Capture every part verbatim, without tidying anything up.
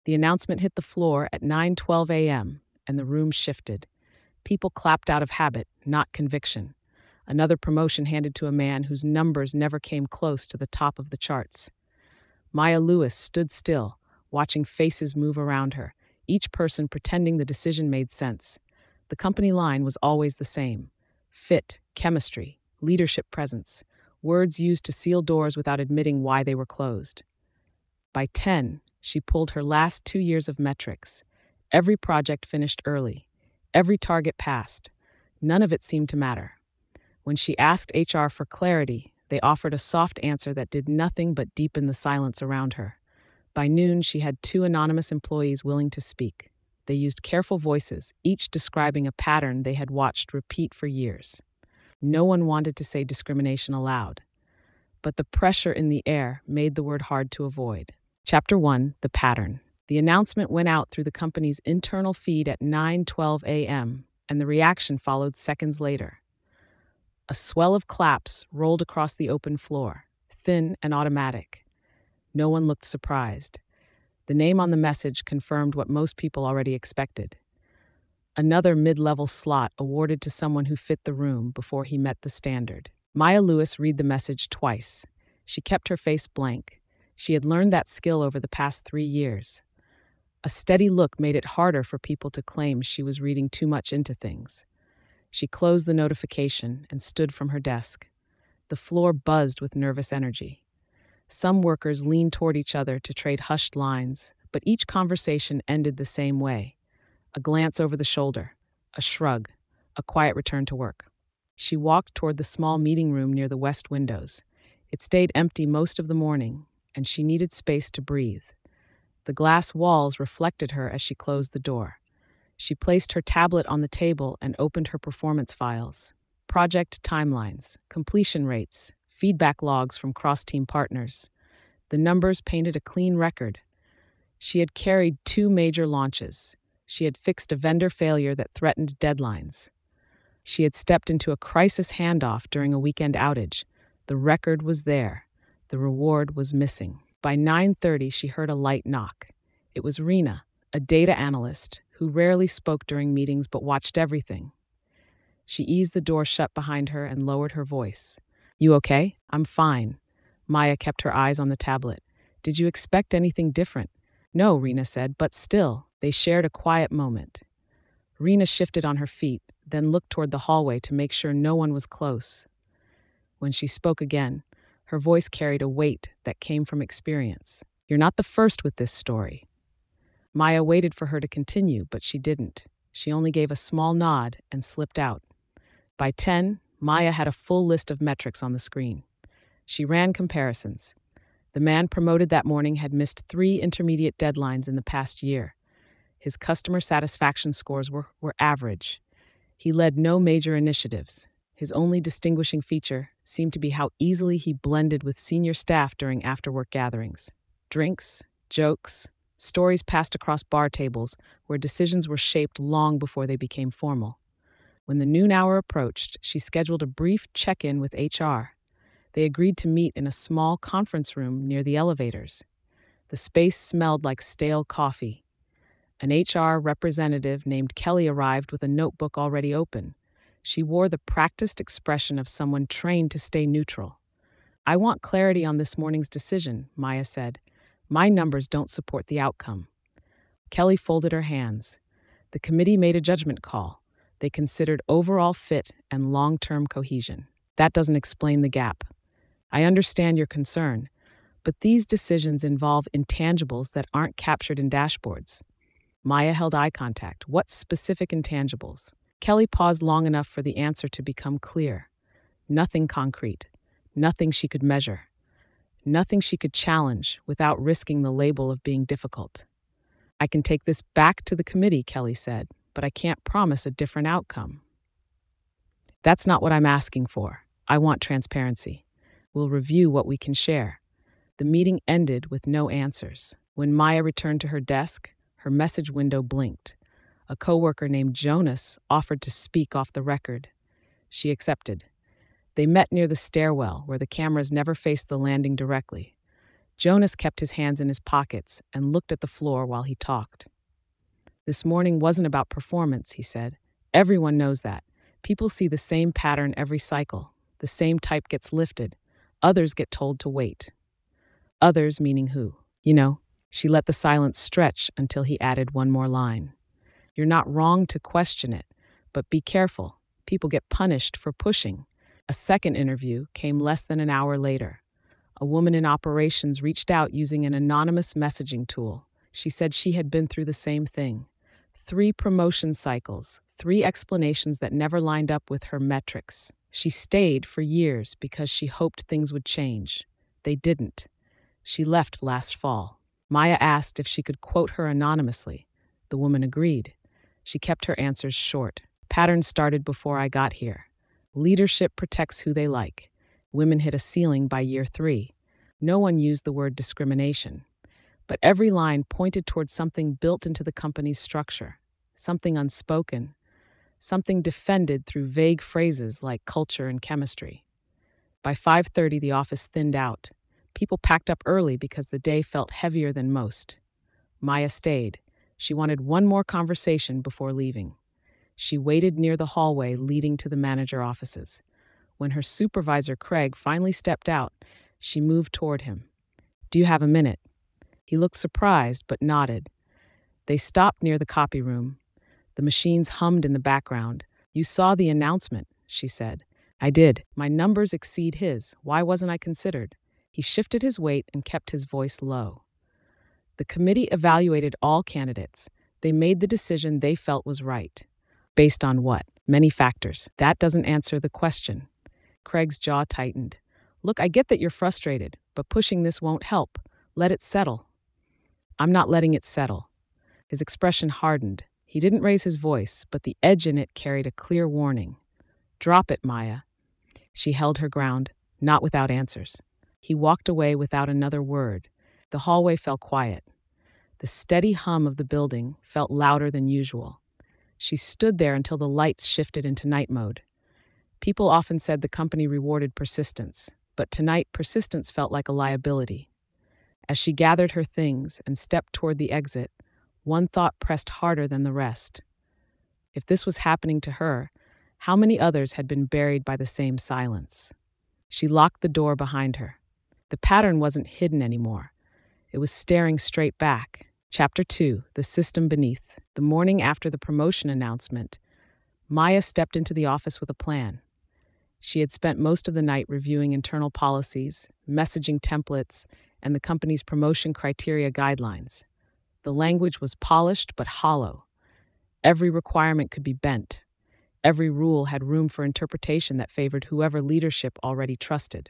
The announcement hit the floor at nine twelve a m, and the room shifted. People clapped out of habit, not conviction. Another promotion handed to a man whose numbers never came close to the top of the charts. Maya Lewis stood still, watching faces move around her, each person pretending the decision made sense. The company line was always the same: fit, chemistry, leadership presence, words used to seal doors without admitting why they were closed. By ten, she pulled her last two years of metrics. Every project finished early. Every target passed. None of it seemed to matter. When she asked H R for clarity, they offered a soft answer that did nothing but deepen the silence around her. By noon, she had two anonymous employees willing to speak. They used careful voices, each describing a pattern they had watched repeat for years. No one wanted to say discrimination aloud, but the pressure in the air made the word hard to avoid. Chapter one, The Pattern. The announcement went out through the company's internal feed at nine twelve a m, and the reaction followed seconds later. A swell of claps rolled across the open floor, thin and automatic. No one looked surprised. The name on the message confirmed what most people already expected. Another mid-level slot awarded to someone who fit the room before he met the standard. Maya Lewis read the message twice. She kept her face blank. She had learned that skill over the past three years. A steady look made it harder for people to claim she was reading too much into things. She closed the notification and stood from her desk. The floor buzzed with nervous energy. Some workers leaned toward each other to trade hushed lines, but each conversation ended the same way: a glance over the shoulder, a shrug, a quiet return to work. She walked toward the small meeting room near the west windows. It stayed empty most of the morning, and she needed space to breathe. The glass walls reflected her as she closed the door. She placed her tablet on the table and opened her performance files. Project timelines, completion rates, feedback logs from cross-team partners. The numbers painted a clean record. She had carried two major launches. She had fixed a vendor failure that threatened deadlines. She had stepped into a crisis handoff during a weekend outage. The record was there. The reward was missing. By nine thirty, she heard a light knock. It was Rena, a data analyst who rarely spoke during meetings but watched everything. She eased the door shut behind her and lowered her voice. "You okay?" "I'm fine." Maya kept her eyes on the tablet. "Did you expect anything different?" "No," Rena said, but still, they shared a quiet moment. Rena shifted on her feet, then looked toward the hallway to make sure no one was close. When she spoke again, her voice carried a weight that came from experience. "You're not the first with this story." Maya waited for her to continue, but she didn't. She only gave a small nod and slipped out. By ten, Maya had a full list of metrics on the screen. She ran comparisons. The man promoted that morning had missed three intermediate deadlines in the past year. His customer satisfaction scores were, were average. He led no major initiatives. His only distinguishing feature seemed to be how easily he blended with senior staff during after-work gatherings. Drinks, jokes, stories passed across bar tables where decisions were shaped long before they became formal. When the noon hour approached, she scheduled a brief check-in with H R. They agreed to meet in a small conference room near the elevators. The space smelled like stale coffee. An H R representative named Kelly arrived with a notebook already open. She wore the practiced expression of someone trained to stay neutral. "I want clarity on this morning's decision," Maya said. "My numbers don't support the outcome." Kelly folded her hands. The committee made a judgment call. They considered overall fit and long-term cohesion. "That doesn't explain the gap. I understand your concern, but these decisions involve intangibles that aren't captured in dashboards." Maya held eye contact. "What specific intangibles?" Kelly paused long enough for the answer to become clear. Nothing concrete. Nothing she could measure. Nothing she could challenge without risking the label of being difficult. "I can take this back to the committee," Kelly said, "but I can't promise a different outcome." "That's not what I'm asking for. I want transparency. We'll review what we can share." The meeting ended with no answers. When Maya returned to her desk, her message window blinked. A coworker named Jonas offered to speak off the record. She accepted. They met near the stairwell, where the cameras never faced the landing directly. Jonas kept his hands in his pockets and looked at the floor while he talked. This morning wasn't about performance, he said. Everyone knows that. People see the same pattern every cycle. The same type gets lifted. Others get told to wait. Others meaning who? You know, she let the silence stretch until he added one more line. You're not wrong to question it, but be careful. People get punished for pushing. A second interview came less than an hour later. A woman in operations reached out using an anonymous messaging tool. She said she had been through the same thing. Three promotion cycles, three explanations that never lined up with her metrics. She stayed for years because she hoped things would change. They didn't. She left last fall. Maya asked if she could quote her anonymously. The woman agreed. She kept her answers short. Patterns started before I got here. Leadership protects who they like. Women hit a ceiling by year three. No one used the word discrimination. But every line pointed towards something built into the company's structure, something unspoken, something defended through vague phrases like culture and chemistry. By five thirty, the office thinned out. People packed up early because the day felt heavier than most. Maya stayed. She wanted one more conversation before leaving. She waited near the hallway leading to the manager offices. When her supervisor, Craig, finally stepped out, she moved toward him. Do you have a minute? He looked surprised but nodded. They stopped near the copy room. The machines hummed in the background. You saw the announcement, she said. I did. My numbers exceed his. Why wasn't I considered? He shifted his weight and kept his voice low. The committee evaluated all candidates. They made the decision they felt was right. Based on what? Many factors. That doesn't answer the question. Craig's jaw tightened. Look, I get that you're frustrated, but pushing this won't help. Let it settle. I'm not letting it settle. His expression hardened. He didn't raise his voice, but the edge in it carried a clear warning. Drop it, Maya. She held her ground, not without answers. He walked away without another word. The hallway fell quiet. The steady hum of the building felt louder than usual. She stood there until the lights shifted into night mode. People often said the company rewarded persistence, but tonight persistence felt like a liability. As she gathered her things and stepped toward the exit, one thought pressed harder than the rest. If this was happening to her, how many others had been buried by the same silence? She locked the door behind her. The pattern wasn't hidden anymore. It was staring straight back. Chapter two, The System Beneath. The morning after the promotion announcement, Maya stepped into the office with a plan. She had spent most of the night reviewing internal policies, messaging templates, and the company's promotion criteria guidelines. The language was polished but hollow. Every requirement could be bent. Every rule had room for interpretation that favored whoever leadership already trusted.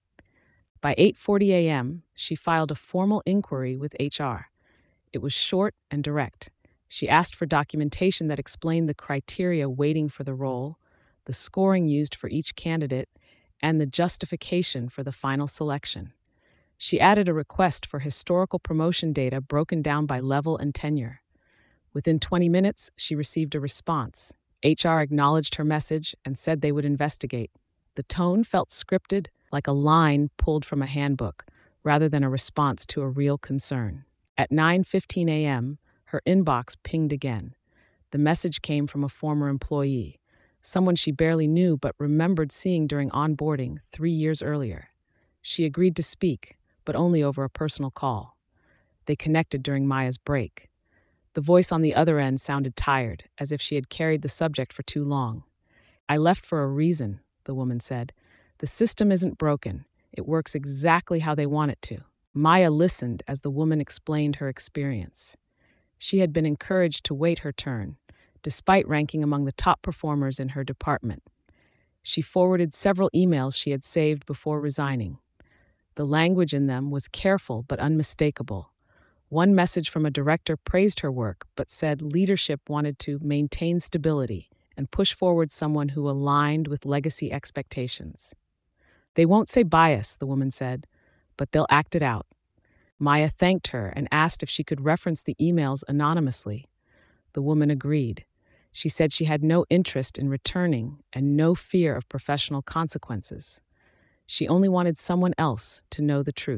By eight forty a.m., she filed a formal inquiry with H R. It was short and direct. She asked for documentation that explained the criteria waiting for the role, the scoring used for each candidate, and the justification for the final selection. She added a request for historical promotion data broken down by level and tenure. Within twenty minutes, she received a response. H R acknowledged her message and said they would investigate. The tone felt scripted, like a line pulled from a handbook, rather than a response to a real concern. At nine fifteen a.m., her inbox pinged again. The message came from a former employee, someone she barely knew but remembered seeing during onboarding three years earlier. She agreed to speak, but only over a personal call. They connected during Maya's break. The voice on the other end sounded tired, as if she had carried the subject for too long. I left for a reason, the woman said. The system isn't broken. It works exactly how they want it to. Maya listened as the woman explained her experience. She had been encouraged to wait her turn, despite ranking among the top performers in her department. She forwarded several emails she had saved before resigning. The language in them was careful but unmistakable. One message from a director praised her work, but said leadership wanted to maintain stability and push forward someone who aligned with legacy expectations. They won't say bias, the woman said, but they'll act it out. Maya thanked her and asked if she could reference the emails anonymously. The woman agreed. She said she had no interest in returning and no fear of professional consequences. She only wanted someone else to know the truth.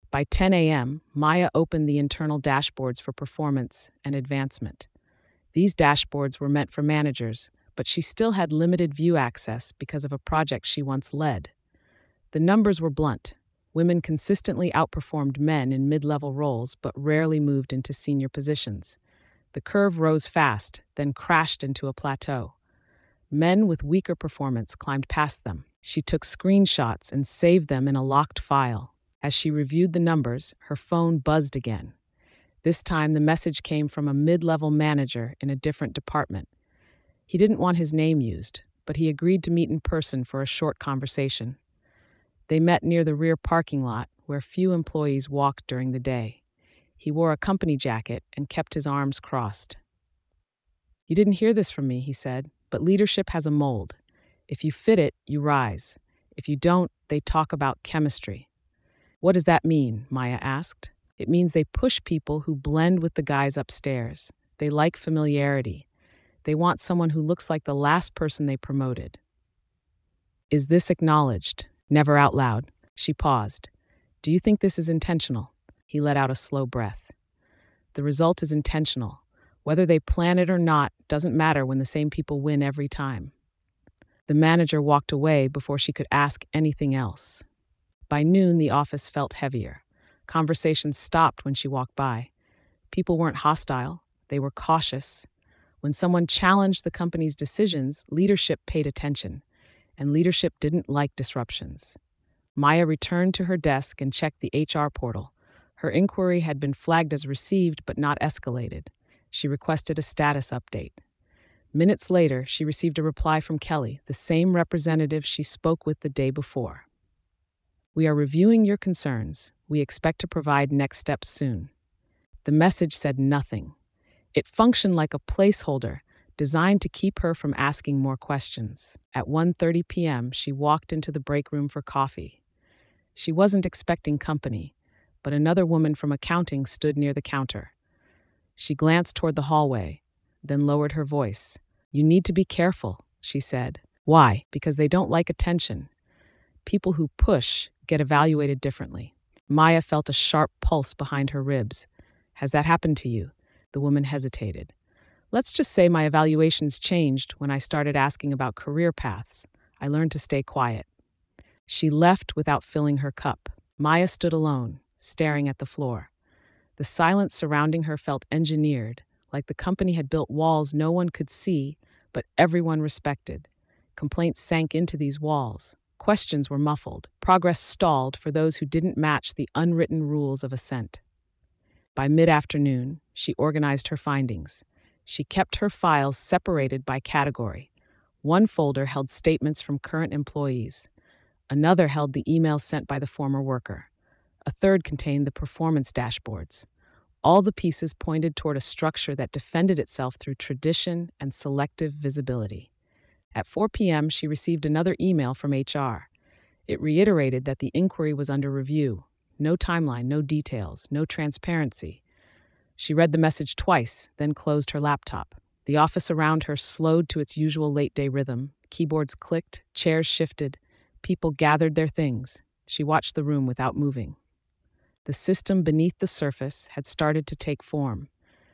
By ten a m, Maya opened the internal dashboards for performance and advancement. These dashboards were meant for managers, but she still had limited view access because of a project she once led. The numbers were blunt. Women consistently outperformed men in mid-level roles but rarely moved into senior positions. The curve rose fast, then crashed into a plateau. Men with weaker performance climbed past them. She took screenshots and saved them in a locked file. As she reviewed the numbers, her phone buzzed again. This time, the message came from a mid-level manager in a different department. He didn't want his name used, but he agreed to meet in person for a short conversation. They met near the rear parking lot, where few employees walked during the day. He wore a company jacket and kept his arms crossed. "You didn't hear this from me," he said, "but leadership has a mold. If you fit it, you rise. If you don't, they talk about chemistry." "What does that mean?" Maya asked. "It means they push people who blend with the guys upstairs. They like familiarity. They want someone who looks like the last person they promoted." "Is this acknowledged?" Never out loud. She paused. "Do you think this is intentional?" He let out a slow breath. "The result is intentional. Whether they plan it or not doesn't matter when the same people win every time." The manager walked away before she could ask anything else. By noon, the office felt heavier. Conversations stopped when she walked by. People weren't hostile, they were cautious. When someone challenged the company's decisions, leadership paid attention, and leadership didn't like disruptions. Maya returned to her desk and checked the H R portal. Her inquiry had been flagged as received but not escalated. She requested a status update. Minutes later, she received a reply from Kelly, the same representative she spoke with the day before. "We are reviewing your concerns. We expect to provide next steps soon." The message said nothing. It functioned like a placeholder, designed to keep her from asking more questions. At one thirty p m, she walked into the break room for coffee. She wasn't expecting company, but another woman from accounting stood near the counter. She glanced toward the hallway, then lowered her voice. "You need to be careful," she said. "Why?" "Because they don't like attention. People who push get evaluated differently." Maya felt a sharp pulse behind her ribs. "Has that happened to you?" The woman hesitated. "Let's just say my evaluations changed when I started asking about career paths. I learned to stay quiet." She left without filling her cup. Maya stood alone, staring at the floor. The silence surrounding her felt engineered, like the company had built walls no one could see, but everyone respected. Complaints sank into these walls. Questions were muffled. Progress stalled for those who didn't match the unwritten rules of assent. By mid-afternoon, she organized her findings. She kept her files separated by category. One folder held statements from current employees. Another held the emails sent by the former worker. A third contained the performance dashboards. All the pieces pointed toward a structure that defended itself through tradition and selective visibility. At four p m, she received another email from H R. It reiterated that the inquiry was under review. No timeline, no details, no transparency. She read the message twice, then closed her laptop. The office around her slowed to its usual late-day rhythm. Keyboards clicked, chairs shifted, people gathered their things. She watched the room without moving. The system beneath the surface had started to take form,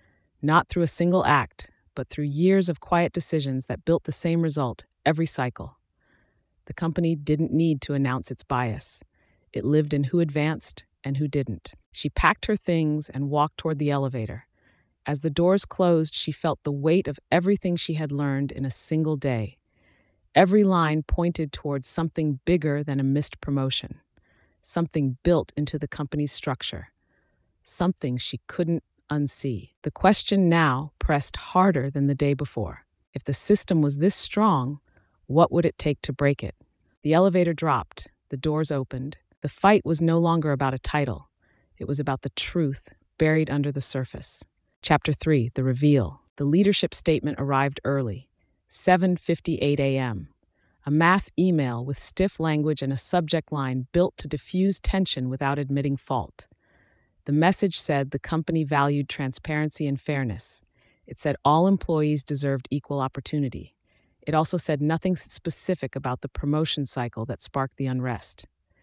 not through a single act, but through years of quiet decisions that built the same result every cycle. The company didn't need to announce its bias. It lived in who advanced and who didn't. She packed her things and walked toward the elevator. As the doors closed, she felt the weight of everything she had learned in a single day. Every line pointed towards something bigger than a missed promotion, something built into the company's structure, something she couldn't unsee. The question now pressed harder than the day before. If the system was this strong, what would it take to break it? The elevator dropped, the doors opened. The fight was no longer about a title. It was about the truth buried under the surface. Chapter three, The Reveal. The leadership statement arrived early, seven fifty-eight a m A mass email with stiff language and a subject line built to diffuse tension without admitting fault. The message said the company valued transparency and fairness. It said all employees deserved equal opportunity. It also said nothing specific about the promotion cycle that sparked the unrest.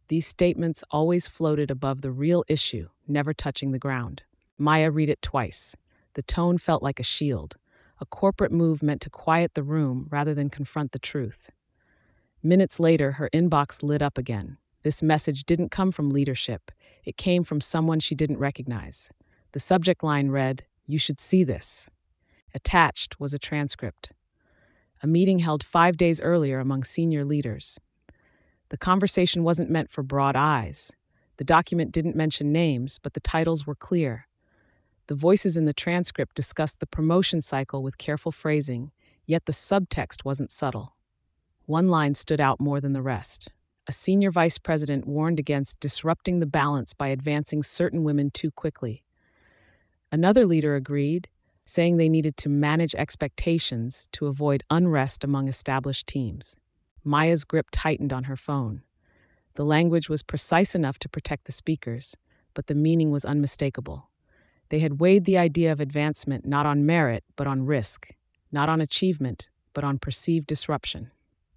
These statements always floated above the real issue, never touching the ground. Maya read it twice. The tone felt like a shield, a corporate move meant to quiet the room rather than confront the truth. Minutes later, her inbox lit up again. This message didn't come from leadership. It came from someone she didn't recognize. The subject line read, "You should see this." Attached was a transcript. A meeting held five days earlier among senior leaders. The conversation wasn't meant for broad eyes. The document didn't mention names, but the titles were clear. The voices in the transcript discussed the promotion cycle with careful phrasing, yet the subtext wasn't subtle. One line stood out more than the rest. A senior vice president warned against disrupting the balance by advancing certain women too quickly. Another leader agreed, saying they needed to manage expectations to avoid unrest among established teams. Maya's grip tightened on her phone. The language was precise enough to protect the speakers, but the meaning was unmistakable. They had weighed the idea of advancement not on merit, but on risk, not on achievement, but on perceived disruption.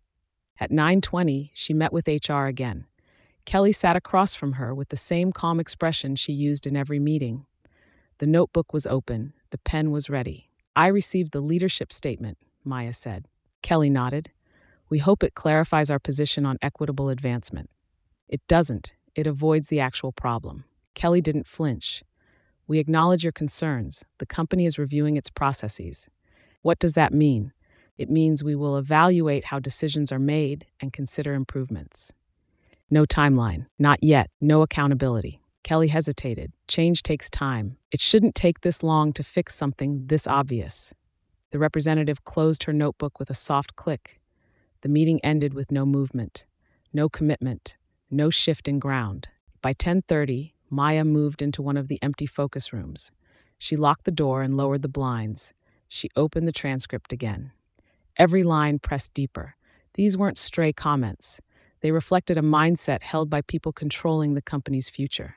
At nine twenty, she met with H R again. Kelly sat across from her with the same calm expression she used in every meeting. The notebook was open, the pen was ready. "I received the leadership statement," Maya said. Kelly nodded. "We hope it clarifies our position on equitable advancement." "It doesn't. It avoids the actual problem." Kelly didn't flinch. "We acknowledge your concerns. The company is reviewing its processes." "What does that mean?" "It means we will evaluate how decisions are made and consider improvements." No timeline. Not yet. No accountability. Kelly hesitated. Change takes time. It shouldn't take this long to fix something this obvious. The representative closed her notebook with a soft click. The meeting ended with no movement, no commitment, no shift in ground. By ten thirty, Maya moved into one of the empty focus rooms. She locked the door and lowered the blinds. She opened the transcript again. Every line pressed deeper. These weren't stray comments. They reflected a mindset held by people controlling the company's future.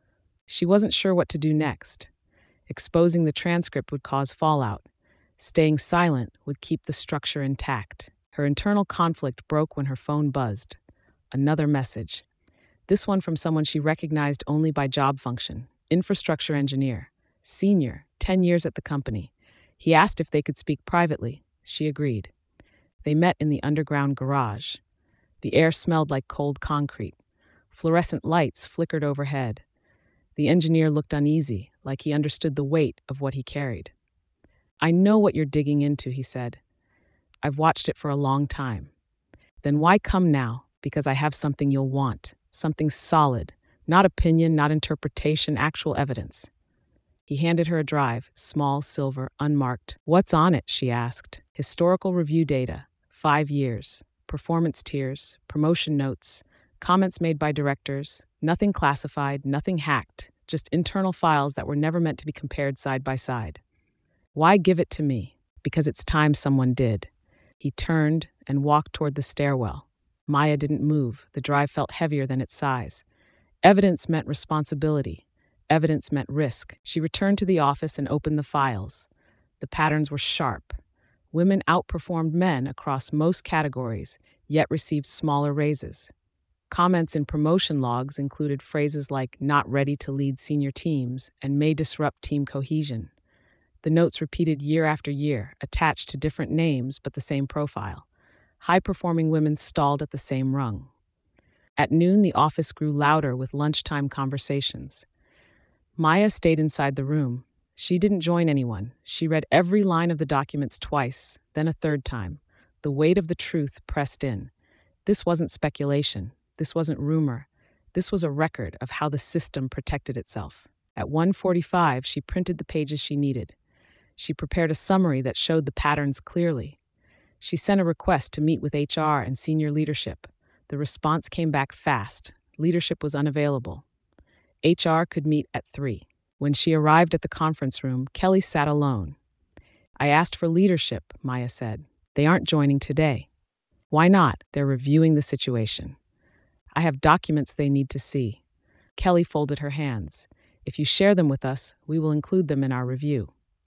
She wasn't sure what to do next. Exposing the transcript would cause fallout. Staying silent would keep the structure intact. Her internal conflict broke when her phone buzzed. Another message. This one from someone she recognized only by job function. Infrastructure engineer. Senior, ten years at the company. He asked if they could speak privately. She agreed. They met in the underground garage. The air smelled like cold concrete. Fluorescent lights flickered overhead. The engineer looked uneasy, like he understood the weight of what he carried. "I know what you're digging into," he said. "I've watched it for a long time." "Then why come now?" "Because I have something you'll want. Something solid. Not opinion, not interpretation, actual evidence." He handed her a drive, small, silver, unmarked. "What's on it?" she asked. "Historical review data. Five years. Performance tiers, promotion notes, comments made by directors. Nothing classified, nothing hacked. Just internal files that were never meant to be compared side by side." "Why give it to me?" "Because it's time someone did." He turned and walked toward the stairwell. Maya didn't move. The drive felt heavier than its size. Evidence meant responsibility. Evidence meant risk. She returned to the office and opened the files. The patterns were sharp. Women outperformed men across most categories, yet received smaller raises. Comments in promotion logs included phrases like "not ready to lead senior teams" and "may disrupt team cohesion." The notes repeated year after year, attached to different names but the same profile. High-performing women stalled at the same rung. At noon, the office grew louder with lunchtime conversations. Maya stayed inside the room. She didn't join anyone. She read every line of the documents twice, then a third time. The weight of the truth pressed in. This wasn't speculation. This wasn't rumor. This was a record of how the system protected itself. At one forty-five, she printed the pages she needed. She prepared a summary that showed the patterns clearly. She sent a request to meet with H R and senior leadership. The response came back fast. Leadership was unavailable. H R could meet at three. When she arrived at the conference room, Kelly sat alone. "I asked for leadership," Maya said. "They aren't joining today." "Why not?" "They're reviewing the situation." "I have documents they need to see." Kelly folded her hands. "If you share them with us, we will include them in our review."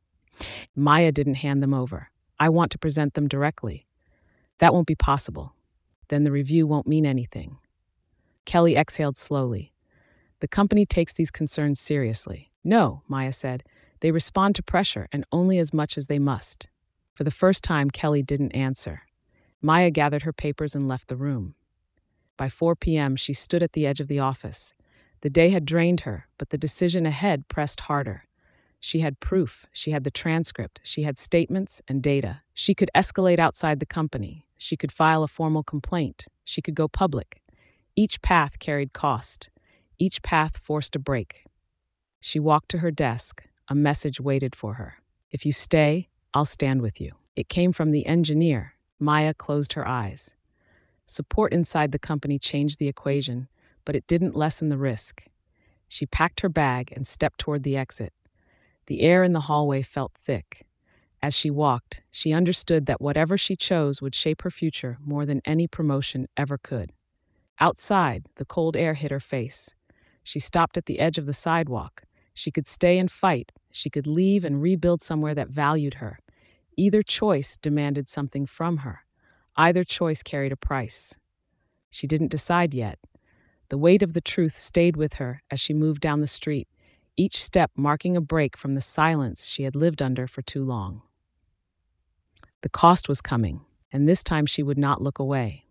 Maya didn't hand them over. "I want to present them directly." "That won't be possible. Then the review won't mean anything." Kelly exhaled slowly. The company takes these concerns seriously. No, Maya said. They respond to pressure and only as much as they must. For the first time, Kelly didn't answer. Maya gathered her papers and left the room. By four p.m., she stood at the edge of the office. The day had drained her, but the decision ahead pressed harder. She had proof, she had the transcript, she had statements and data. She could escalate outside the company. She could file a formal complaint. She could go public. Each path carried cost. Each path forced a break. She walked to her desk. A message waited for her. If you stay, I'll stand with you. It came from the engineer. Maya closed her eyes. Support inside the company changed the equation, but it didn't lessen the risk. She packed her bag and stepped toward the exit. The air in the hallway felt thick. As she walked, she understood that whatever she chose would shape her future more than any promotion ever could. Outside, the cold air hit her face. She stopped at the edge of the sidewalk. She could stay and fight. She could leave and rebuild somewhere that valued her. Either choice demanded something from her. Either choice carried a price. She didn't decide yet. The weight of the truth stayed with her as she moved down the street, each step marking a break from the silence she had lived under for too long. The cost was coming, and this time she would not look away.